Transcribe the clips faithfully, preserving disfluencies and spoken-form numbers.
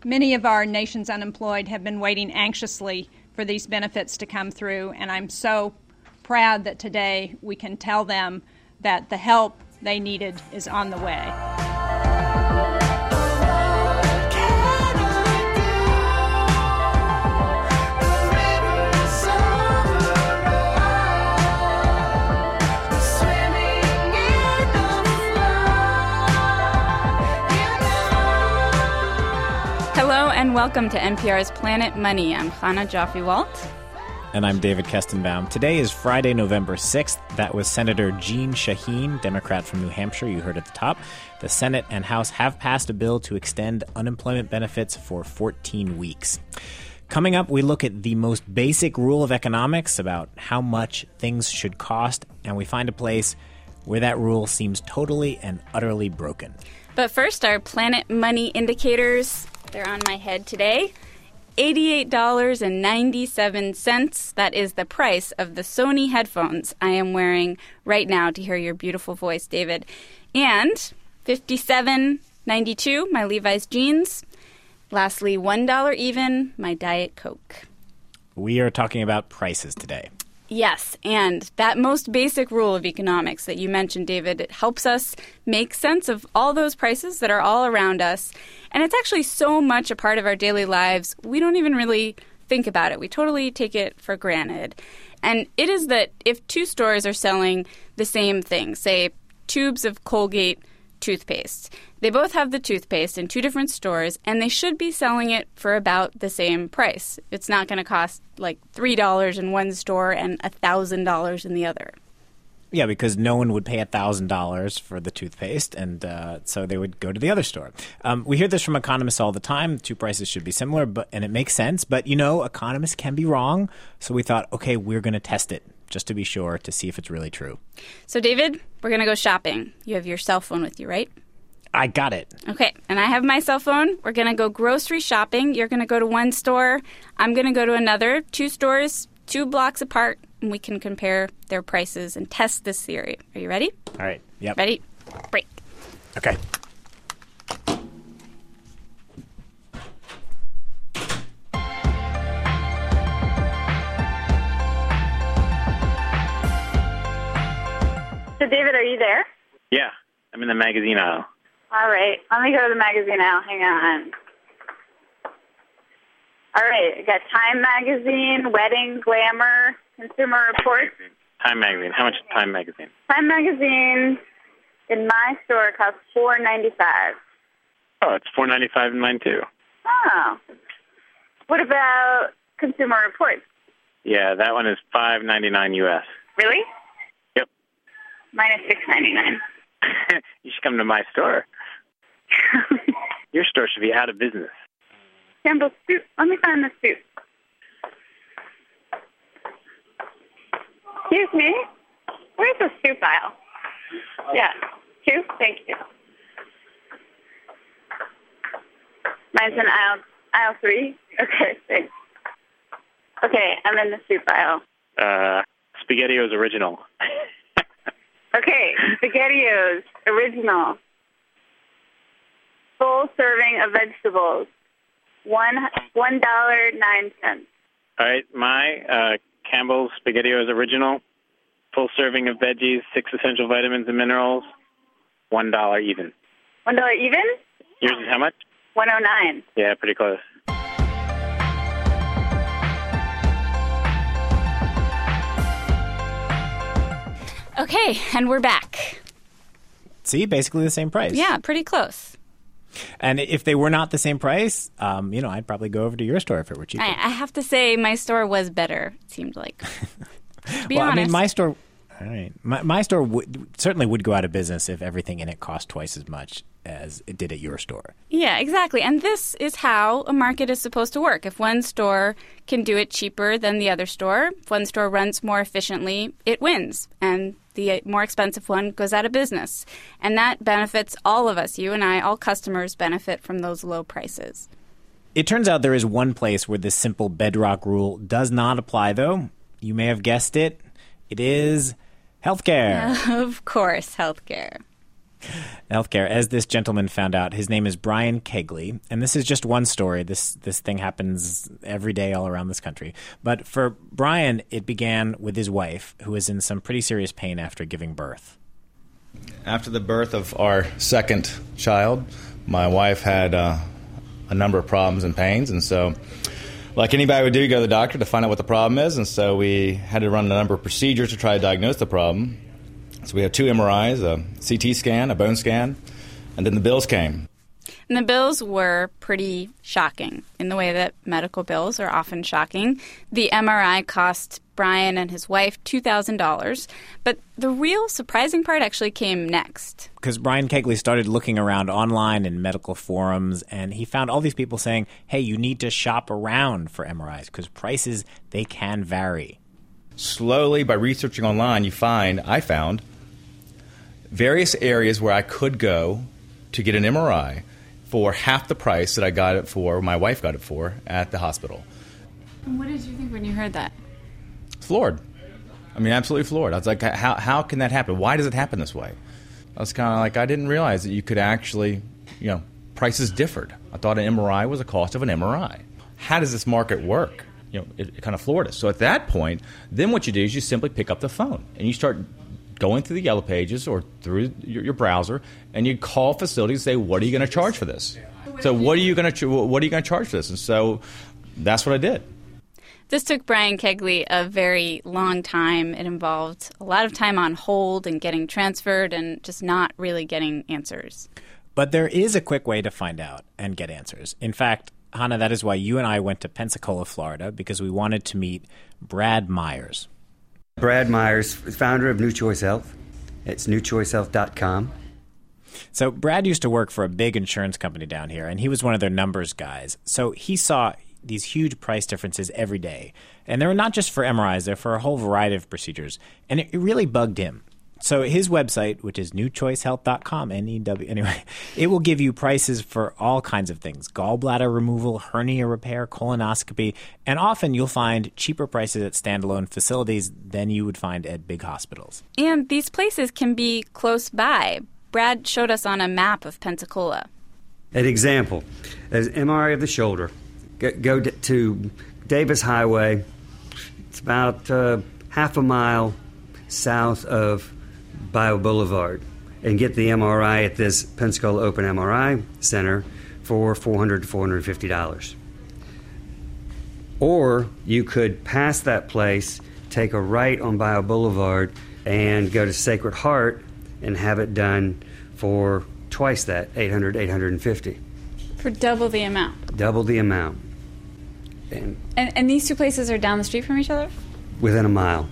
Many of our nation's unemployed have been waiting anxiously for these benefits to come through, and I'm so proud that today we can tell them that the help they needed is on the way. Hello and welcome to N P R's Planet Money. I'm Chana Joffe-Walt. And I'm David Kestenbaum. Today is Friday, November sixth. That was Senator Jeanne Shaheen, Democrat from New Hampshire. You heard at the top. The Senate and House have passed a bill to extend unemployment benefits for fourteen weeks. Coming up, we look at the most basic rule of economics about how much things should cost, and we find a place where that rule seems totally and utterly broken. But first, our Planet Money indicators. They're on my head today. eighty-eight dollars and ninety-seven cents. That is the price of the Sony headphones I am wearing right now to hear your beautiful voice, David. And fifty-seven ninety-two, my Levi's jeans. Lastly, one dollar even, my Diet Coke. We are talking about prices today. Yes, and that most basic rule of economics that you mentioned, David, it helps us make sense of all those prices that are all around us. And it's actually so much a part of our daily lives, we don't even really think about it. We totally take it for granted. And it is that if two stores are selling the same thing, say tubes of Colgate toothpaste, they both have the toothpaste in two different stores, and they should be selling it for about the same price. It's not going to cost like three dollars in one store and one thousand dollars in the other. Yeah, because no one would pay one thousand dollars for the toothpaste, and uh, so they would go to the other store. Um, we hear this from economists all the time. Two prices should be similar, but and it makes sense. But, you know, economists can be wrong. So we thought, okay, we're going to test it just to be sure to see if it's really true. So, David, we're going to go shopping. You have your cell phone with you, right? I got it. Okay, and I have my cell phone. We're going to go grocery shopping. You're going to go to one store. I'm going to go to another. Two stores, two blocks apart, and we can compare their prices and test this theory. Are you ready? All right. Yep. Ready? Break. Okay. So, David, are you there? Yeah, I'm in the magazine aisle. All right. Let me go to the magazine aisle. Hang on. All right. I got Time Magazine, Wedding, Glamour, Consumer Reports. Time Magazine. How much is Time Magazine? Time Magazine in my store costs four ninety-five. Oh, it's four ninety-five in mine, too. Oh. What about Consumer Reports? Yeah, that one is five ninety-nine U S. Really? Yep. Mine is six ninety-nine. You should come to my store. Your store should be out of business. Campbell's soup. Let me find the soup. Excuse me? Where's the soup aisle? Yeah. Two? Thank you. Mine's in aisle, aisle three? Okay, thanks. Okay, I'm in the soup aisle. Uh, SpaghettiOs Original. Okay, SpaghettiOs Original. Full serving of vegetables. One one dollar nine cents. All right, my uh, Campbell's SpaghettiOs Original. Full serving of veggies, six essential vitamins and minerals. One dollar even. One dollar even? Yours is how much? One oh nine. Yeah, pretty close. Okay, and we're back. See, basically the same price. Yeah, pretty close. And if they were not the same price, um, you know, I'd probably go over to your store if it were cheaper. I, I have to say my store was better, it seemed like. To be well, honest. I mean, my store, all right, my, my store would, certainly would go out of business if everything in it cost twice as much as it did at your store. Yeah, exactly. And this is how a market is supposed to work. If one store can do it cheaper than the other store, if one store runs more efficiently, it wins. And the more expensive one goes out of business. And that benefits all of us. You and I, all customers benefit from those low prices. It turns out there is one place where this simple bedrock rule does not apply, though. You may have guessed it. It is healthcare. Of course, healthcare. Healthcare. As this gentleman found out, his name is Brian Kegley, and this is just one story. This this thing happens every day all around this country. But for Brian, it began with his wife, who was in some pretty serious pain after giving birth. After the birth of our second child, my wife had uh, a number of problems and pains, and so like anybody would do, you go to the doctor to find out what the problem is, and so we had to run a number of procedures to try to diagnose the problem. So we have two M R Is, a C T scan, a bone scan, and then the bills came. And the bills were pretty shocking in the way that medical bills are often shocking. The M R I cost Brian and his wife two thousand dollars. But the real surprising part actually came next. Because Brian Kegley started looking around online in medical forums, and he found all these people saying, hey, you need to shop around for M R Is because prices, they can vary. Slowly, by researching online, you find, I found, various areas where I could go to get an M R I for half the price that I got it for, my wife got it for, at the hospital. And what did you think when you heard that? Floored. I mean, absolutely floored. I was like, how how can that happen? Why does it happen this way? I was kind of like, I didn't realize that you could actually, you know, prices differed. I thought an M R I was a cost of an M R I. How does this market work? You know, it, it kind of floored us. So at that point, then what you do is you simply pick up the phone and you start going through the Yellow Pages or through your, your browser, and you call facilities and say, "What are you going to charge for this?" So, what are you going to what are you going to charge for this? And so, that's what I did. This took Brian Kegley a very long time. It involved a lot of time on hold and getting transferred, and just not really getting answers. But there is a quick way to find out and get answers. In fact, Hannah, that is why you and I went to Pensacola, Florida, because we wanted to meet Brad Myers. Brad Myers, founder of New Choice Health. It's new choice health dot com. So Brad used to work for a big insurance company down here, and he was one of their numbers guys. So he saw these huge price differences every day. And they were not just for M R Is, they're for a whole variety of procedures. And it, it really bugged him. So his website, which is new choice health dot com, N E W, anyway, it will give you prices for all kinds of things. Gallbladder removal, hernia repair, colonoscopy, and often you'll find cheaper prices at standalone facilities than you would find at big hospitals. And these places can be close by. Brad showed us on a map of Pensacola. An example, as M R I of the shoulder, go, go to Davis Highway. It's about uh, half a mile south of Bio Boulevard, and get the M R I at this Pensacola Open M R I Center for four hundred to four hundred fifty dollars. Or you could pass that place, take a right on Bio Boulevard, and go to Sacred Heart and have it done for twice that, eight hundred, eight hundred fifty. For double the amount. Double the amount. And, and and these two places are down the street from each other? Within a mile.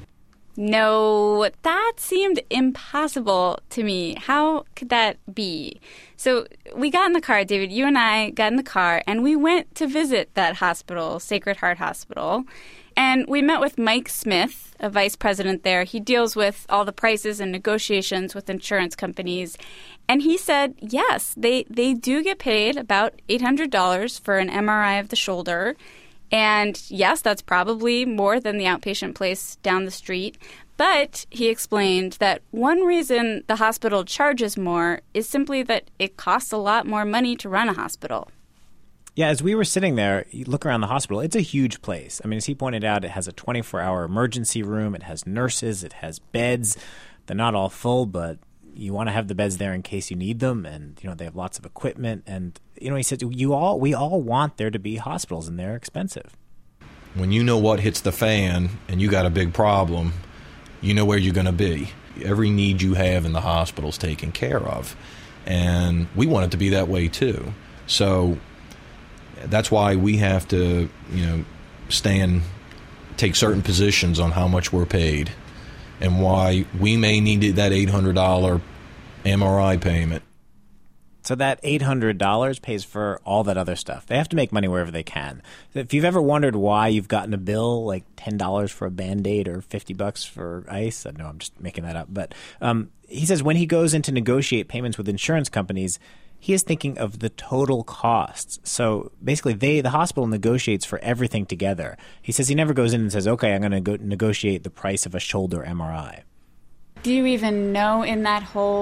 No, that seemed impossible to me. How could that be? So we got in the car, David, you and I got in the car, and we went to visit that hospital, Sacred Heart Hospital. And we met with Mike Smith, a vice president there. He deals with all the prices and negotiations with insurance companies. And he said, yes, they, they do get paid about eight hundred dollars for an M R I of the shoulder. And yes, that's probably more than the outpatient place down the street. But he explained that one reason the hospital charges more is simply that it costs a lot more money to run a hospital. Yeah, as we were sitting there, you look around the hospital, it's a huge place. I mean, as he pointed out, it has a twenty-four hour emergency room. It has nurses. It has beds. They're not all full, but you want to have the beds there in case you need them. And, you know, they have lots of equipment. And, you know, he said, you all, we all want there to be hospitals, and they're expensive. When you know what hits the fan and you got a big problem, you know where you're going to be. Every need you have in the hospital is taken care of. And we want it to be that way, too. So that's why we have to, you know, stand, take certain positions on how much we're paid, and why we may need that eight hundred dollars M R I payment. So that eight hundred dollars pays for all that other stuff. They have to make money wherever they can. If you've ever wondered why you've gotten a bill like ten dollars for a Band-Aid or fifty bucks for ice, no, I'm just making that up. But um, he says when he goes in to negotiate payments with insurance companies, he is thinking of the total costs. So basically, they the hospital negotiates for everything together. He says he never goes in and says, okay, I'm going to go negotiate the price of a shoulder M R I. Do you even know in that whole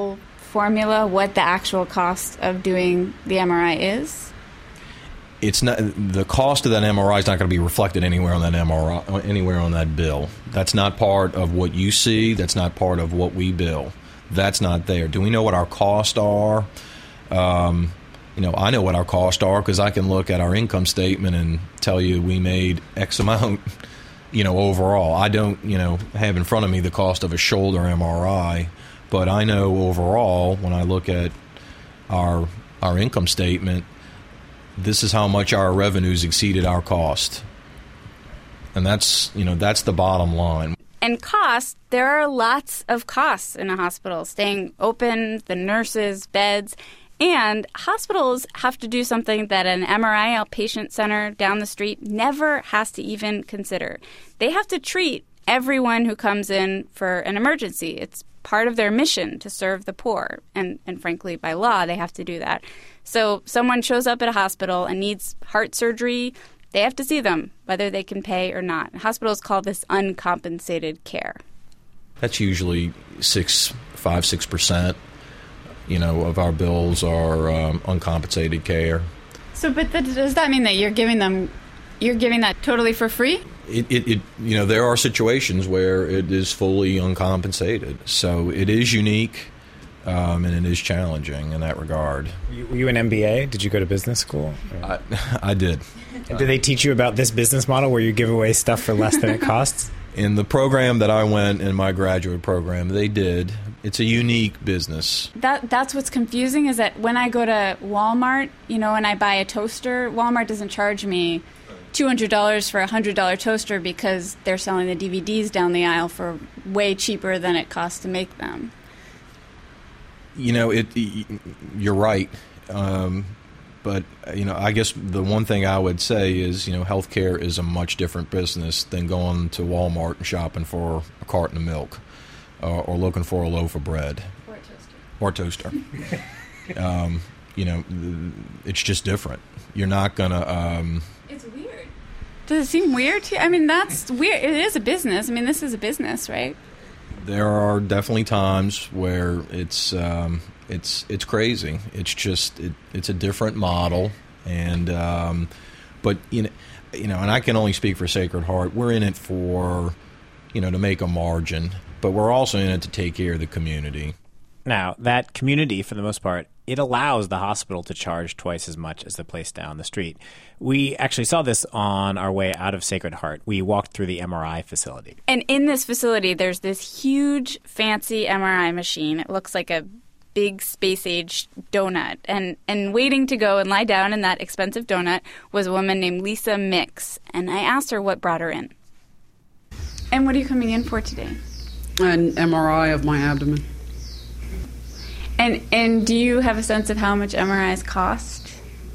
formula what the actual cost of doing the M R I is? It's not the cost of that M R I is not going to be reflected anywhere on that M R I, anywhere on that bill. That's not part of what you see. That's not part of what we bill. That's not there. Do we know what our costs are? Um, you know, I know what our costs are because I can look at our income statement and tell you we made X amount, you know, overall. I don't, you know, have in front of me the cost of a shoulder M R I, but I know overall when I look at our our income statement, this is how much our revenues exceeded our cost. And that's, you know, that's the bottom line. And cost, there are lots of costs in a hospital. Staying open, the nurses, beds. And hospitals have to do something that an M R I outpatient center down the street never has to even consider. They have to treat everyone who comes in for an emergency. It's part of their mission to serve the poor. And, and frankly, by law, they have to do that. So someone shows up at a hospital and needs heart surgery, they have to see them, whether they can pay or not. Hospitals call this uncompensated care. That's usually six, five, six percent. You know, of our bills are um, uncompensated care. So, but that, does that mean that you're giving them, you're giving that totally for free? It, it, it, you know, there are situations where it is fully uncompensated. So it is unique, um, and it is challenging in that regard. Were you an M B A? Did you go to business school? I, I did. And did they teach you about this business model where you give away stuff for less than it costs? In the program that I went in my graduate program, they did. It's a unique business. That That's what's confusing is that when I go to Walmart, you know, and I buy a toaster, Walmart doesn't charge me two hundred dollars for a one hundred dollars toaster because they're selling the D V Ds down the aisle for way cheaper than it costs to make them. You know, it. You're right. Um, but, you know, I guess the one thing I would say is, you know, healthcare is a much different business than going to Walmart and shopping for a carton of milk uh, or looking for a loaf of bread. Or a toaster. Or toaster. um, you know, it's just different. You're not going to... Um, it's weird. Does it seem weird to you? I mean, that's weird. It is a business. I mean, this is a business, right? There are definitely times where it's um, it's it's crazy. It's just it, it's a different model, and um, but you know, you know, and I can only speak for Sacred Heart. We're in it for, you know, to make a margin, but we're also in it to take care of the community. Now, that community, for the most part, it allows the hospital to charge twice as much as the place down the street. We actually saw this on our way out of Sacred Heart. We walked through the M R I facility. And in this facility, there's this huge, fancy M R I machine. It looks like a big space-age donut. And, and waiting to go and lie down in that expensive donut was a woman named Lisa Mix. And I asked her what brought her in. And what are you coming in for today? An M R I of my abdomen. And and do you have a sense of how much M R Is cost?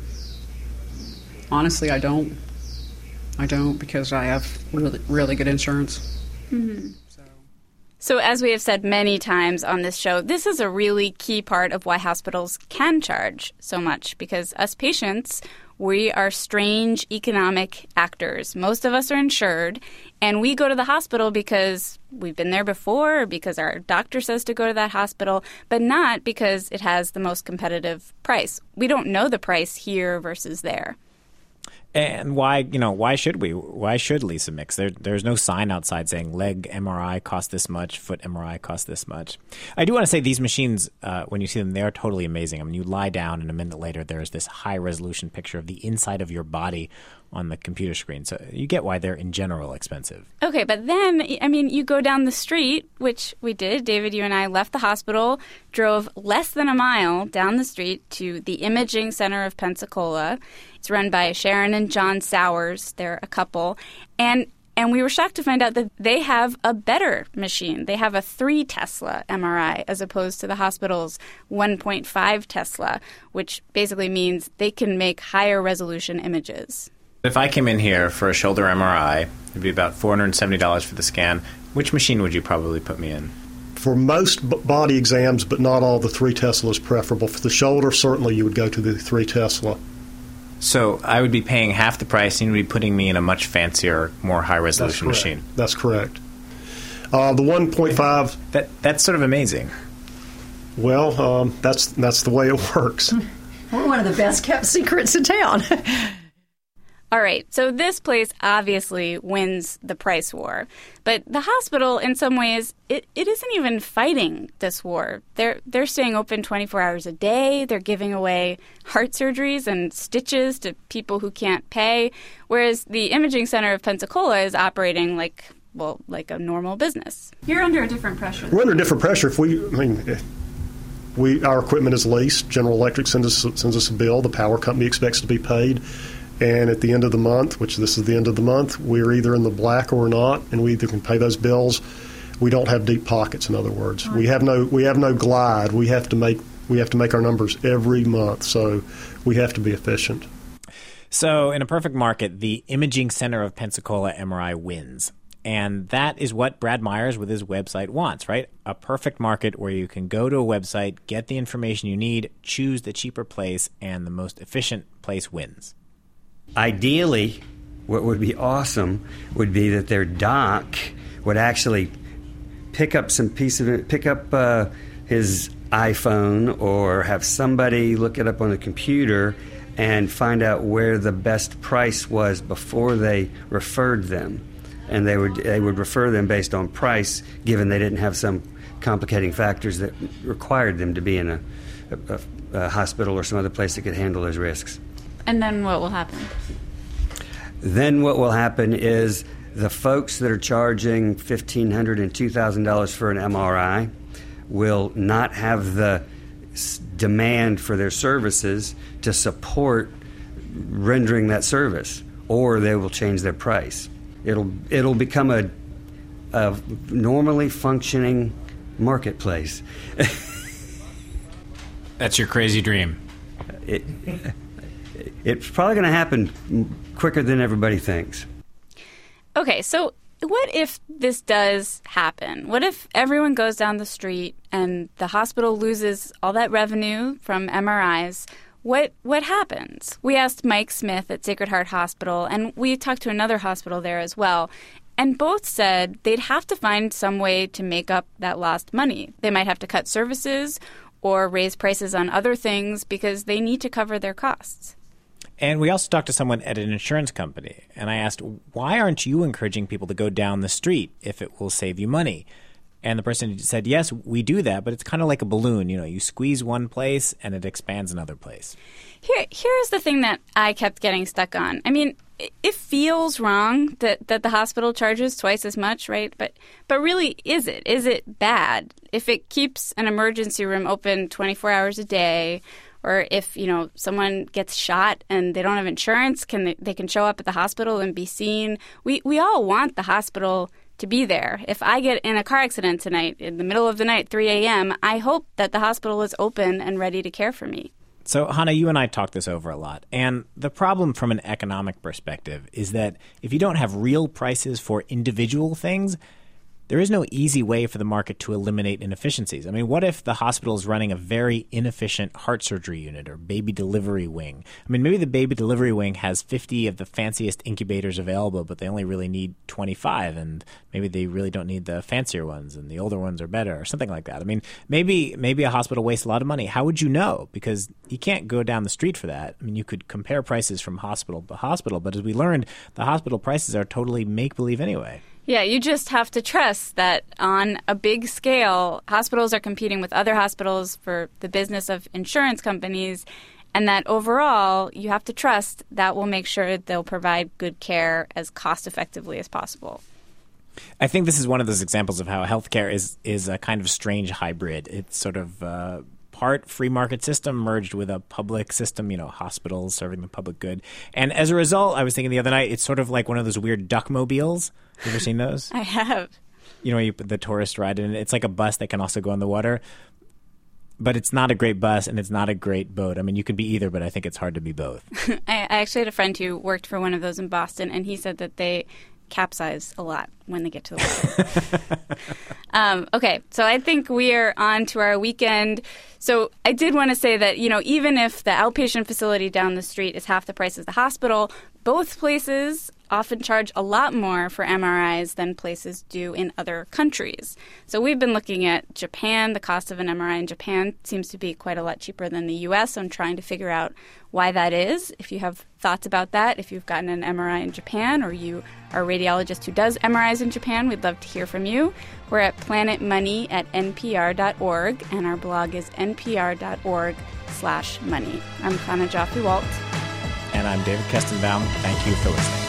Honestly, I don't. I don't because I have really, really good insurance. Mm-hmm. So. so as we have said many times on this show, this is a really key part of why hospitals can charge so much, because us patients, we are strange economic actors. Most of us are insured, and we go to the hospital because we've been there before, or because our doctor says to go to that hospital, but not because it has the most competitive price. We don't know the price here versus there. And why, you know, why should we? Why should Lisa Mix? There, there's no sign outside saying leg M R I costs this much, foot M R I costs this much. I do want to say these machines, uh, when you see them, they are totally amazing. I mean, you lie down and a minute later, there's this high-resolution picture of the inside of your body on the computer screen. So you get why they're, in general, expensive. Okay, but then, I mean, you go down the street, which we did. David, you and I left the hospital, drove less than a mile down the street to the Imaging Center of Pensacola. It's run by Sharon and John Sowers. They're a couple. And and we were shocked to find out that they have a better machine. They have a three Tesla M R I as opposed to the hospital's one point five Tesla, which basically means they can make higher resolution images. If I came in here for a shoulder M R I, it'd be about four hundred seventy dollars for the scan. Which machine would you probably put me in? For most b- body exams, but not all, the three Tesla is preferable. For the shoulder, certainly you would go to the three Tesla. So I would be paying half the price, and you'd be putting me in a much fancier, more high-resolution That's machine. That's correct. Uh, the one point five... That That's sort of amazing. Well, um, that's that's the way it works. We're one of the best kept secrets in town. All right, so this place obviously wins the price war. But the hospital, in some ways, it, it isn't even fighting this war. They're they're staying open twenty-four hours a day. They're giving away heart surgeries and stitches to people who can't pay, whereas the Imaging Center of Pensacola is operating like, well, like a normal business. You're under a different pressure. We're under different pressure. If we, I mean, we our equipment is leased. General Electric sends us sends us a bill. The power company expects to be paid. And at the end of the month, which this is the end of the month, we're either in the black or not, and we either can pay those bills. We don't have deep pockets, in other words. We have no we have no glide. We have to make we have to make our numbers every month, so we have to be efficient. So in a perfect market, the Imaging Center of Pensacola M R I wins. And that is what Brad Myers with his website wants, right? A perfect market where you can go to a website, get the information you need, choose the cheaper place, and the most efficient place wins. Ideally, what would be awesome would be that their doc would actually pick up some piece of it, pick up uh, his iPhone or have somebody look it up on a computer and find out where the best price was before they referred them. And they would they would refer them based on price, given they didn't have some complicating factors that required them to be in a, a, a hospital or some other place that could handle those risks. And then what will happen? Then what will happen is the folks that are charging fifteen hundred dollars and two thousand dollars for an M R I will not have the demand for their services to support rendering that service, or they will change their price. It'll it'll become a, a normally functioning marketplace. That's your crazy dream. It, it's probably going to happen quicker than everybody thinks. Okay, so what if this does happen? What if everyone goes down the street and the hospital loses all that revenue from M R Is? What what happens? We asked Mike Smith at Sacred Heart Hospital, and we talked to another hospital there as well, and both said they'd have to find some way to make up that lost money. They might have to cut services or raise prices on other things because they need to cover their costs. And we also talked to someone at an insurance company, and I asked, why aren't you encouraging people to go down the street if it will save you money? And the person said, yes, we do that, but it's kind of like a balloon. You know, you squeeze one place and it expands another place. Here, here's the thing that I kept getting stuck on. I mean, it feels wrong that, that the hospital charges twice as much, right? But but really, is it? Is it bad? If it keeps an emergency room open twenty-four hours a day, or if, you know, someone gets shot and they don't have insurance, can they, they can show up at the hospital and be seen. We we all want the hospital to be there. If I get in a car accident tonight, in the middle of the night, three a.m., I hope that the hospital is open and ready to care for me. So, Hannah, you and I talked this over a lot. And the problem from an economic perspective is that if you don't have real prices for individual things, there is no easy way for the market to eliminate inefficiencies. I mean, what if the hospital is running a very inefficient heart surgery unit or baby delivery wing? I mean, maybe the baby delivery wing has fifty of the fanciest incubators available, but they only really need twenty-five, and maybe they really don't need the fancier ones, and the older ones are better, or something like that. I mean, maybe maybe a hospital wastes a lot of money. How would you know? Because you can't go down the street for that. I mean, you could compare prices from hospital to hospital, but as we learned, the hospital prices are totally make-believe anyway. Yeah, you just have to trust that on a big scale, hospitals are competing with other hospitals for the business of insurance companies, and that overall, you have to trust that will make sure they'll provide good care as cost-effectively as possible. I think this is one of those examples of how healthcare is, is a kind of strange hybrid. It's sort of uh, part free market system merged with a public system, you know, hospitals serving the public good. And as a result, I was thinking the other night, it's sort of like one of those weird duckmobiles. You ever seen those? I have. You know, you put the tourist ride in. It's like a bus that can also go on the water. But it's not a great bus and it's not a great boat. I mean, you could be either, but I think it's hard to be both. I, I actually had a friend who worked for one of those in Boston, and he said that they capsize a lot. when they get to the water. um, okay, so I think we are on to our weekend. So I did want to say that, you know, even if the outpatient facility down the street is half the price of the hospital, both places often charge a lot more for M R Is than places do in other countries. So we've been looking at Japan. The cost of an M R I in Japan seems to be quite a lot cheaper than the U S. So I'm trying to figure out why that is. If you have thoughts about that, if you've gotten an M R I in Japan or you are a radiologist who does M R Is in Japan, we'd love to hear from you. We're at planet money at n p r dot org, and our blog is n p r dot org slash money. I'm Kana Joffe-Walt. And I'm David Kestenbaum. Thank you for listening.